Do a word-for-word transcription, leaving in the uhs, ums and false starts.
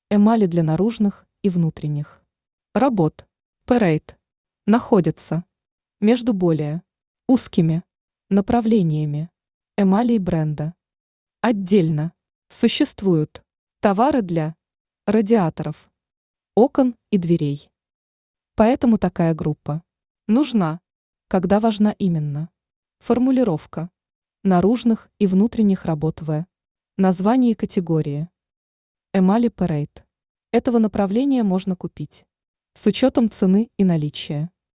Эмали для наружных и внутренних работ. Parade находится между более узкими направлениями эмалей бренда. Отдельно существуют товары для радиаторов, окон и дверей. Поэтому такая группа нужна, когда важна именно формулировка наружных и внутренних работ в названии категории. Эмали Parade. Этого направления можно купить с учетом цены и наличия